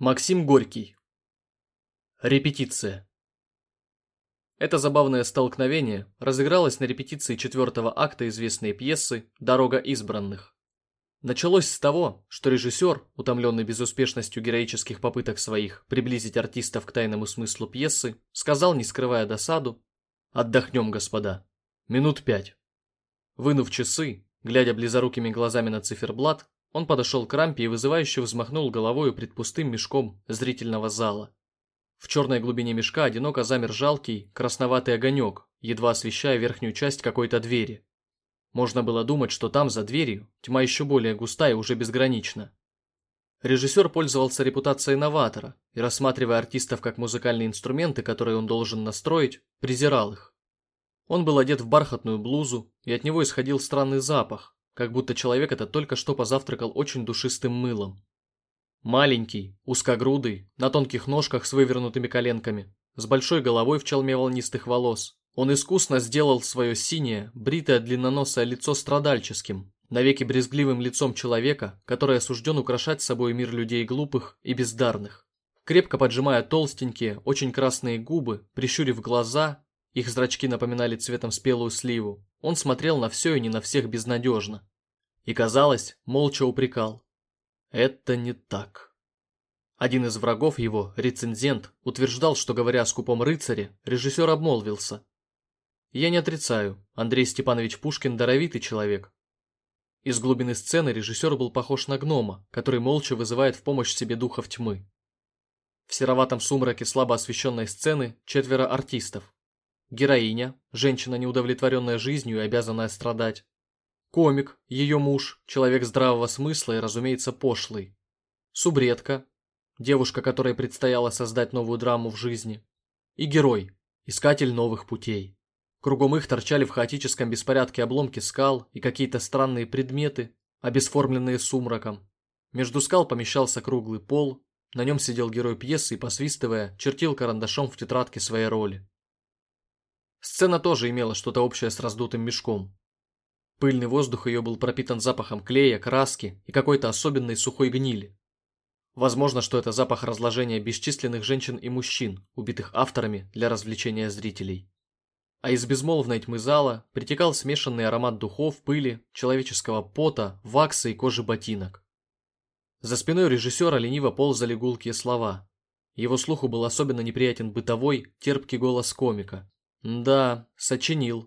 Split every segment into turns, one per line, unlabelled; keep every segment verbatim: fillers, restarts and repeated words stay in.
Максим Горький. Репетиция. Это забавное столкновение разыгралось на репетиции четвертого акта известной пьесы «Дорога избранных». Началось с того, что режиссер, утомленный безуспешностью героических попыток своих приблизить артистов к тайному смыслу пьесы, сказал, не скрывая досаду: «Отдохнем, господа. Минут пять». Вынув часы, глядя близорукими глазами на циферблат, он подошел к рампе и вызывающе взмахнул головою пред пустым мешком зрительного зала. В черной глубине мешка одиноко замер жалкий, красноватый огонек, едва освещая верхнюю часть какой-то двери. Можно было думать, что там, за дверью, тьма еще более густая и уже безгранична. Режиссер пользовался репутацией новатора и, рассматривая артистов как музыкальные инструменты, которые он должен настроить, презирал их. Он был одет в бархатную блузу, и от него исходил странный запах, как будто человек этот только что позавтракал очень душистым мылом. Маленький, узкогрудый, на тонких ножках с вывернутыми коленками, с большой головой в челме волнистых волос, он искусно сделал свое синее, бритое длинноносое лицо страдальческим, навеки брезгливым лицом человека, который осужден украшать собой мир людей глупых и бездарных. Крепко поджимая толстенькие, очень красные губы, прищурив глаза, их зрачки напоминали цветом спелую сливу, он смотрел на все и не на всех безнадежно. И, казалось, молча упрекал: «Это не так». Один из врагов его, рецензент, утверждал, что, говоря о скупом рыцаре, режиссер обмолвился: «Я не отрицаю, Андрей Степанович Пушкин даровитый человек». Из глубины сцены режиссер был похож на гнома, который молча вызывает в помощь себе духов тьмы. В сероватом сумраке слабо освещенной сцены четверо артистов. Героиня, женщина, неудовлетворенная жизнью и обязанная страдать. Комик, ее муж, человек здравого смысла и, разумеется, пошлый. Субредка, девушка, которой предстояло создать новую драму в жизни. И герой, искатель новых путей. Кругом их торчали в хаотическом беспорядке обломки скал и какие-то странные предметы, обесформленные сумраком. Между скал помещался круглый пол, на нем сидел герой пьесы и, посвистывая, чертил карандашом в тетрадке своей роли. Сцена тоже имела что-то общее с раздутым мешком. Пыльный воздух ее был пропитан запахом клея, краски и какой-то особенной сухой гнили. Возможно, что это запах разложения бесчисленных женщин и мужчин, убитых авторами для развлечения зрителей. А из безмолвной тьмы зала притекал смешанный аромат духов, пыли, человеческого пота, вакса и кожи ботинок. За спиной режиссера лениво ползали гулкие слова. Его слуху был особенно неприятен бытовой, терпкий голос комика. Да, сочинил.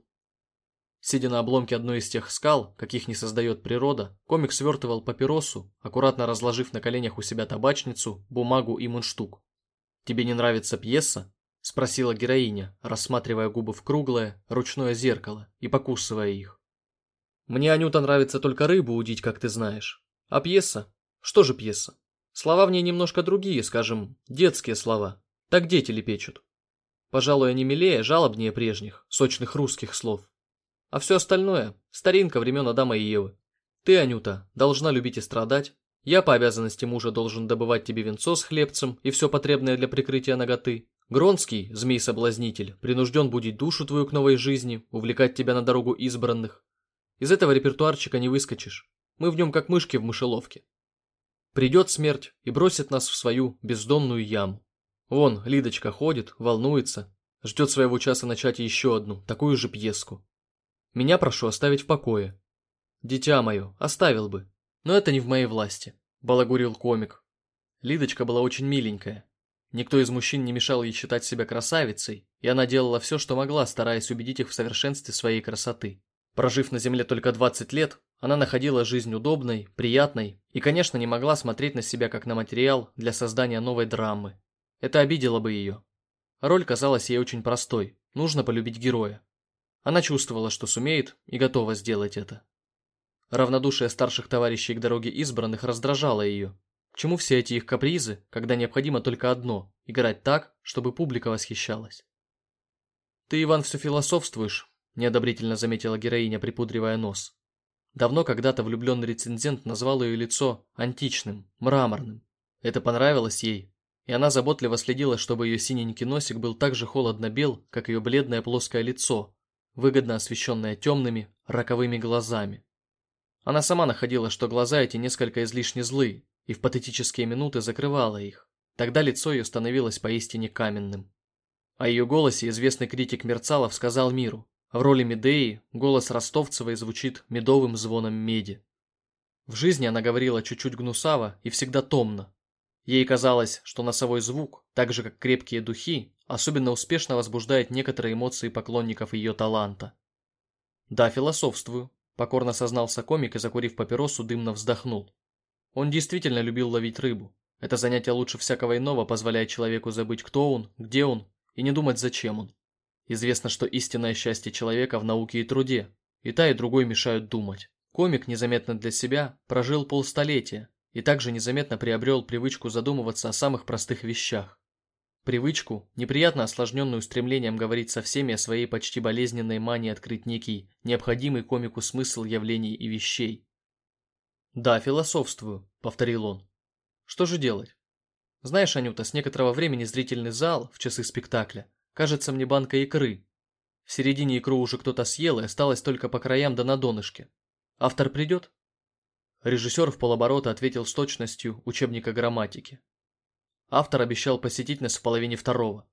Сидя на обломке одной из тех скал, каких не создает природа, комик свертывал папиросу, аккуратно разложив на коленях у себя табачницу, бумагу и мундштук. «Тебе не нравится пьеса?» – спросила героиня, рассматривая губы в круглое, ручное зеркало и покусывая их. «Мне, Анюта, нравится только рыбу удить, как ты знаешь. А пьеса? Что же пьеса? Слова в ней немножко другие, скажем, детские слова. Так дети лепечут. Пожалуй, они милее, жалобнее прежних, сочных русских слов. А все остальное – старинка времен Адама и Евы. Ты, Анюта, должна любить и страдать. Я по обязанности мужа должен добывать тебе венцо с хлебцем и все потребное для прикрытия наготы. Гронский, змей-соблазнитель, принужден будить душу твою к новой жизни, увлекать тебя на дорогу избранных. Из этого репертуарчика не выскочишь. Мы в нем как мышки в мышеловке. Придет смерть и бросит нас в свою бездонную яму. Вон, Лидочка ходит, волнуется, ждет своего часа начать еще одну, такую же пьеску. Меня прошу оставить в покое». «Дитя мое, оставил бы, но это не в моей власти», – балагурил комик. Лидочка была очень миленькая. Никто из мужчин не мешал ей считать себя красавицей, и она делала все, что могла, стараясь убедить их в совершенстве своей красоты. Прожив на земле только двадцать лет, она находила жизнь удобной, приятной и, конечно, не могла смотреть на себя как на материал для создания новой драмы. Это обидело бы ее. Роль казалась ей очень простой, нужно полюбить героя. Она чувствовала, что сумеет, и готова сделать это. Равнодушие старших товарищей к дороге избранных раздражало ее. К чему все эти их капризы, когда необходимо только одно – играть так, чтобы публика восхищалась? «Ты, Иван, все философствуешь», – неодобрительно заметила героиня, припудривая нос. Давно когда-то влюбленный рецензент назвал ее лицо античным, мраморным. Это понравилось ей, и она заботливо следила, чтобы ее синенький носик был так же холодно бел, как ее бледное плоское лицо, выгодно освещенное темными, роковыми глазами. Она сама находила, что глаза эти несколько излишне злы, и в патетические минуты закрывала их. Тогда лицо ее становилось поистине каменным. О ее голосе известный критик Мерцалов сказал миру: в роли Медеи голос Ростовцевой звучит медовым звоном меди. В жизни она говорила чуть-чуть гнусаво и всегда томно. Ей казалось, что носовой звук, так же как крепкие духи, особенно успешно возбуждает некоторые эмоции поклонников ее таланта. «Да, философствую», – покорно сознался комик и, закурив папиросу, дымно вздохнул. Он действительно любил ловить рыбу. Это занятие лучше всякого иного позволяет человеку забыть, кто он, где он, и не думать, зачем он. Известно, что истинное счастье человека в науке и труде, и та, и другой мешают думать. Комик незаметно для себя прожил полстолетия и также незаметно приобрел привычку задумываться о самых простых вещах. Привычку, неприятно осложненную стремлением говорить со всеми о своей почти болезненной мании открыть некий, необходимый комику смысл явлений и вещей. «Да, философствую», — повторил он. «Что же делать? Знаешь, Анюта, с некоторого времени зрительный зал в часы спектакля кажется мне банкой икры. В середине икру уже кто-то съел, и осталось только по краям да на донышке. Автор придет?» Режиссер в полоборота ответил с точностью учебника грамматики. Автор обещал посетить нас в половине второго.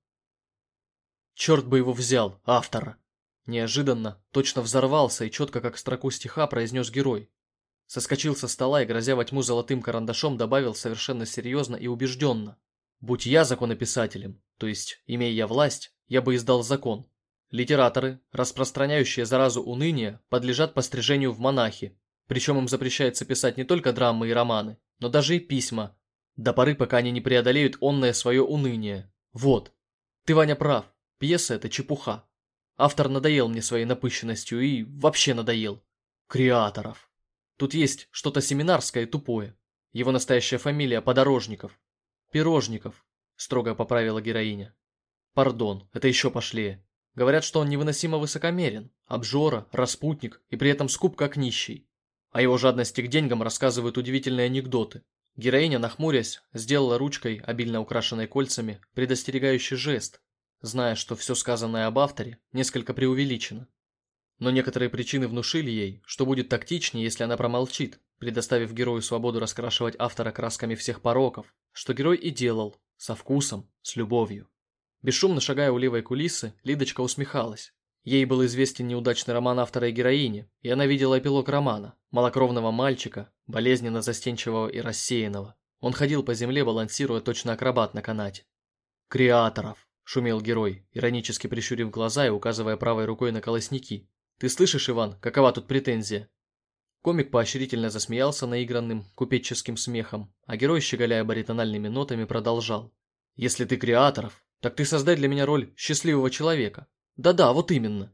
Черт бы его взял, автора! Неожиданно, точно взорвался и четко как строку стиха произнес герой. Соскочил со стола и, грозя во тьму золотым карандашом, добавил совершенно серьезно и убежденно: «Будь я законописателем, то есть, имея я власть, я бы издал закон. Литераторы, распространяющие заразу уныния, подлежат пострижению в монахи, причем им запрещается писать не только драмы и романы, но даже и письма, до поры, пока они не преодолеют онное свое уныние. Вот. Ты, Ваня, прав, пьеса — это чепуха. Автор надоел мне своей напыщенностью и вообще надоел. Креаторов. Тут есть что-то семинарское и тупое. Его настоящая фамилия Подорожников. Пирожников», — строго поправила героиня. «Пардон, это еще пошлее. Говорят, что он невыносимо высокомерен, обжора, распутник и при этом скуп как нищий. О его жадности к деньгам рассказывают удивительные анекдоты. Героиня, нахмурясь, сделала ручкой, обильно украшенной кольцами, предостерегающий жест, зная, что все сказанное об авторе несколько преувеличено. Но некоторые причины внушили ей, что будет тактичнее, если она промолчит, предоставив герою свободу раскрашивать автора красками всех пороков, что герой и делал, со вкусом, с любовью. Бесшумно шагая у левой кулисы, Лидочка усмехалась. Ей был известен неудачный роман автора и героини, и она видела эпилог романа, малокровного мальчика, болезненно застенчивого и рассеянного. Он ходил по земле, балансируя точно акробат на канате. «Креаторов!» – шумел герой, иронически прищурив глаза и указывая правой рукой на колосники. «Ты слышишь, Иван, какова тут претензия?» Комик поощрительно засмеялся наигранным купеческим смехом, а герой, щеголяя баритональными нотами, продолжал. «Если ты Креаторов, так ты создай для меня роль счастливого человека. Да-да, вот именно».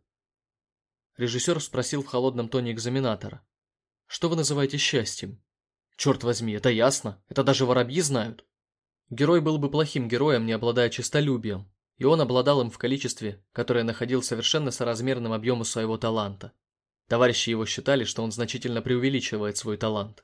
Режиссер спросил в холодном тоне экзаменатора. «Что вы называете счастьем?» «Черт возьми, это ясно, это даже воробьи знают». Герой был бы плохим героем, не обладая честолюбием, и он обладал им в количестве, которое находил совершенно соразмерным объему своего таланта. Товарищи его считали, что он значительно преувеличивает свой талант.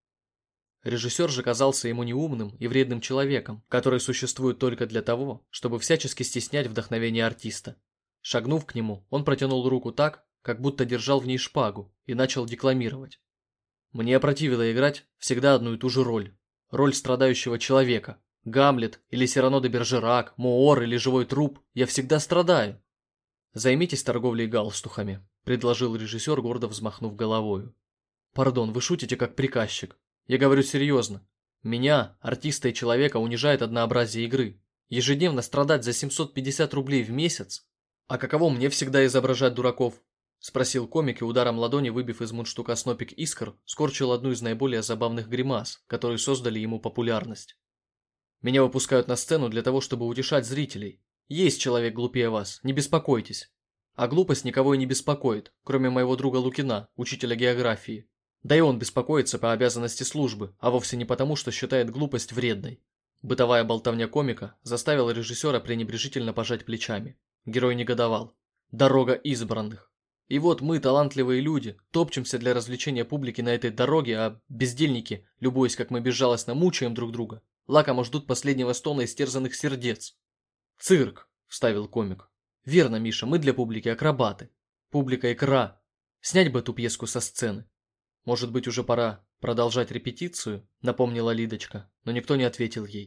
Режиссер же казался ему неумным и вредным человеком, который существует только для того, чтобы всячески стеснять вдохновение артиста. Шагнув к нему, он протянул руку так, как будто держал в ней шпагу, и начал декламировать. «Мне опротивило играть всегда одну и ту же роль. Роль страдающего человека. Гамлет или Сирано де Бержерак, Моор или живой труп. Я всегда страдаю». «Займитесь торговлей галстухами», – предложил режиссер, гордо взмахнув головою. «Пардон, вы шутите как приказчик. Я говорю серьезно. Меня, артиста и человека, унижает однообразие игры. Ежедневно страдать за семьсот пятьдесят рублей в месяц? А каково мне всегда изображать дураков?» – спросил комик и, ударом ладони выбив из мундштука снопик искр, скорчил одну из наиболее забавных гримас, которые создали ему популярность. «Меня выпускают на сцену для того, чтобы утешать зрителей. Есть человек глупее вас, не беспокойтесь. А глупость никого и не беспокоит, кроме моего друга Лукина, учителя географии. Да и он беспокоится по обязанности службы, а вовсе не потому, что считает глупость вредной». Бытовая болтовня комика заставила режиссера пренебрежительно пожать плечами. Герой негодовал. «Дорога избранных. И вот мы, талантливые люди, топчемся для развлечения публики на этой дороге, а бездельники, любуясь, как мы безжалостно мучаем друг друга, лакомо ждут последнего стона истерзанных сердец». «Цирк», – вставил комик. «Верно, Миша, мы для публики акробаты. Публика икра. Снять бы эту пьеску со сцены». «Может быть, уже пора продолжать репетицию?» – напомнила Лидочка, но никто не ответил ей.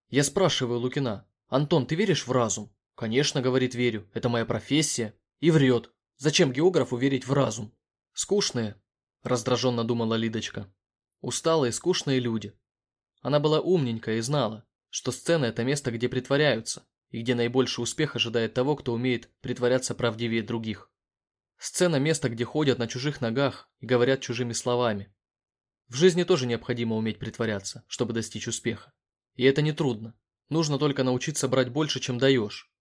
Я спрашиваю Лукина: «Антон, ты веришь в разум?» «Конечно, — говорит, — верю, это моя профессия». И врет. Зачем географу верить в разум? Скучные, раздраженно думала Лидочка. Усталые, скучные люди. Она была умненькая и знала, что сцена – это место, где притворяются, и где наибольший успех ожидает того, кто умеет притворяться правдивее других. Сцена – место, где ходят на чужих ногах и говорят чужими словами. В жизни тоже необходимо уметь притворяться, чтобы достичь успеха. И это не трудно. Нужно только научиться брать больше, чем даешь,